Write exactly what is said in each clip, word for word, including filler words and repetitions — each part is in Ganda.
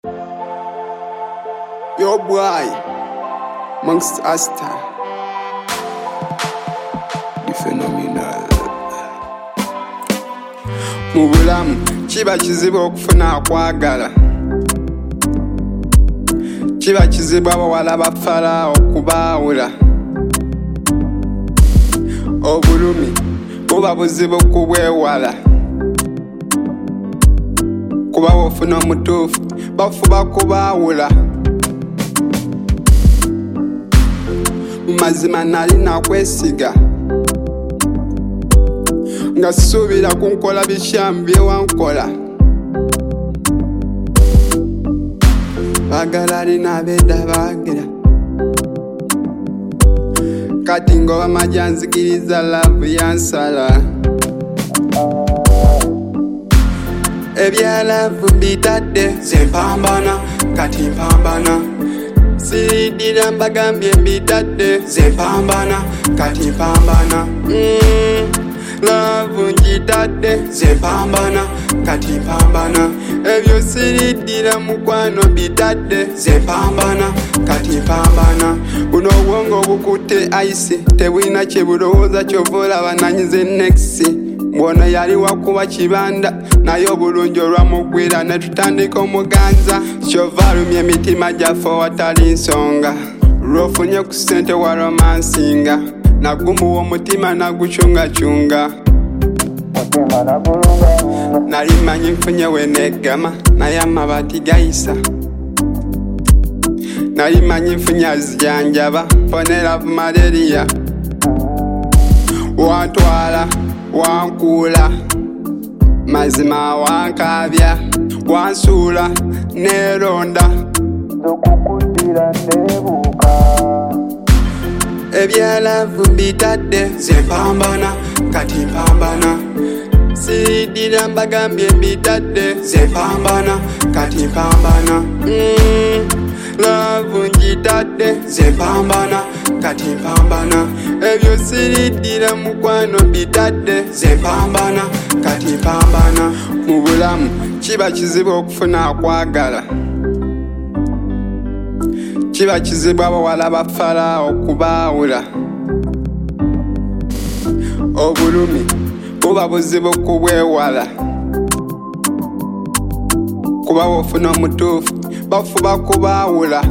Yo boy, Monks Asta, the phenomenal. Mubulamu kiba kizibu okufuna akwagala, kiba kizibu abawala bafala okubaawula. Obulumi buba buzibu kubwewala, kuba wofuna omutuufu bafuba kubaawula. Mazima nali nakwesiga nga suubira kunkola bishamu byewankola. Baagala alina abeeda baagira kati ngoba majanzikiriza laavu yansala. Ebya laavu mbitadde ze mpambana kati mpambana. Siridira mbagambye mbitadde ze mpambana kati mpambana. mm, Laavu njitadde ze mpambana kati mpambana. Ebyo siridira mukwano mbitadde ze mpambana kati mpambana. Buno obwongo bukutte ice tebulina kye bulowooza kyova olaba nanyize next. Bwono yali wakuba kibanda naye obulungi olwamugwira ne tutandika omuganza. Kyova alumya emitima gyaffe watali nsonga, lw'ofunye ku ssente wa romansinga. Nagumuwa omutima nagucungacunga, nali manyi nfunye weneggama naye amabaati gayisa. Nali manyi nfunye azijanjaba mponera malaria. Wantwala wankuula mazima wankabya, wansuula neronda zokukudira nebuuka. Ebya laavu mbitadde ze mpambana kati mpambana. Siridira mbagambye mbitadde ze mpambana kati mpambana. mm, Laavu njitadde ze mpambana kati mpambana. Ebyo siridira mukwano mbitadde ze mpambana kati mpambana. Mu bulamu kiba kizibu okufuna akwagala, kiba kizibu abawala bafala okubaawula. Obulumi buba buzibu kubwewala, kuba wofuna omutuufu bafuba kubaawula.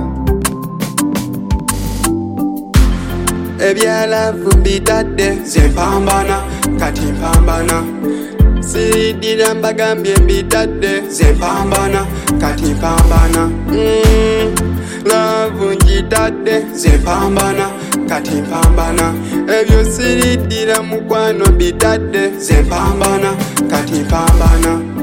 Ebya laavu mbitadde ze mpambana kati mpambana. Siridira mbagambye mbitadde ze mpambana kati mpambana. mm, Laavu njitadde ze mpambana kati mpambana. Ebyo siridira mukwano mbitadde ze mpambana kati mpambana.